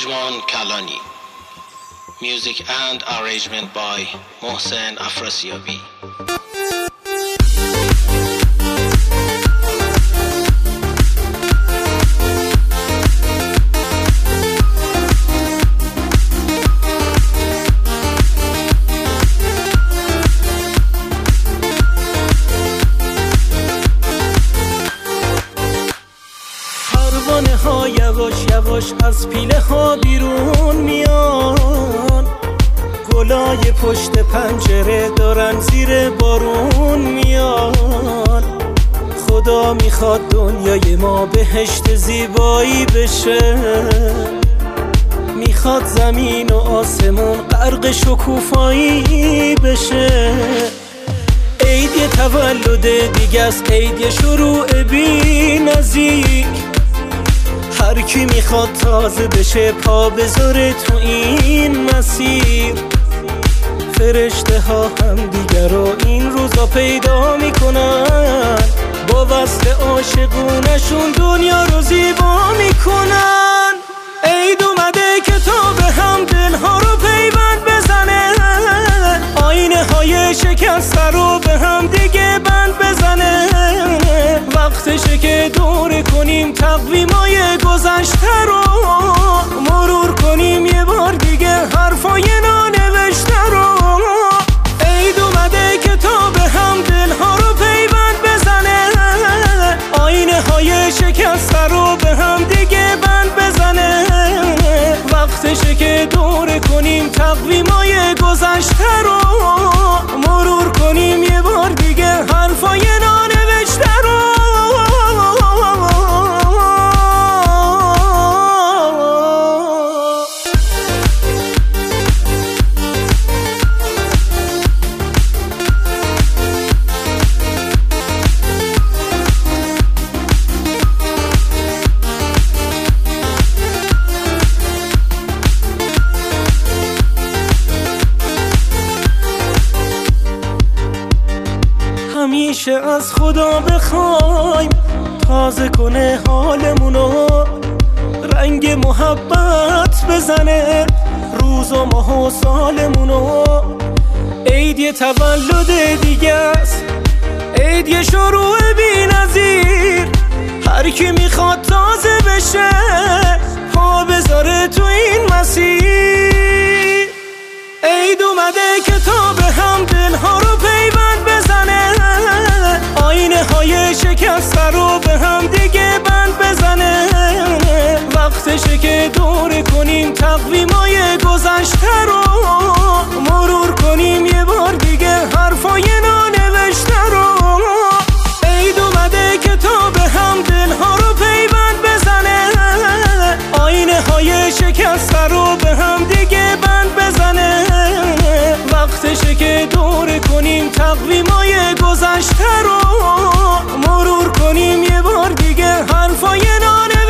Pejman Kalani. Music and arrangement by Mohsen Afrasiabi. پروانه ها یواش یواش از پیله ها بیرون میان، گلای پشت پنجره دارن زیر بارون میان. خدا میخواد دنیای ما بهشت زیبایی بشه، میخواد زمین و آسمون غرق شکوفایی بشه. عید یه تولد دیگه است، عید یه شروع بی نظیر. هر کی میخواد تازه بشه پا بذاره تو این مسیر. فرشته ها هم دیگر رو این روزا پیدا میکنن، با وصل عاشقونشون دنیا رو زیبا میکنن. عید اومده که تا به هم دلها رو پیوند بزنه، آینه های شکسته رو به هم دیگه بند بزنه. وقتشه که دور کنیم تقویمای گذشته رو، مرور کنیم یه بار دیگه حرفای نانوشته رو. عید اومده که تا به هم دلها رو پیوند بزنه، آینه های شکسته رو به هم دیگه بند بزنه. وقتشه که دور کنیم تقویمای گذشته رو، مرور کنیم یه بار دیگه حرفای نانوشته رو. همیشه از خدا بخوایم تازه کنه حالمونو، رنگ محبت بزنه روز و ماه و سالمونو. عید یه تولد دیگه است، عید یه شروع بی نظیر. هر کی میخواد تازه بشه پا بذاره تو این مسیر. عید اومده که تا به هم دلها رو پیوند بزنه، آینه های شکسته رو به هم دیگه بند بزنه. وقتشه که دور کنیم تقویمای گذشته رو، مرور کنیم یه بار دیگه حرفای نانوشته رو. عید اومده که تا به هم دلها رو پیوند بزنه، آینه های شکسته رو به هم دیگه بند بزنه. وقتشه که دور کنیم تقویمای گذشته رو، مرور کنیم یه بار دیگه حرفای نانوشته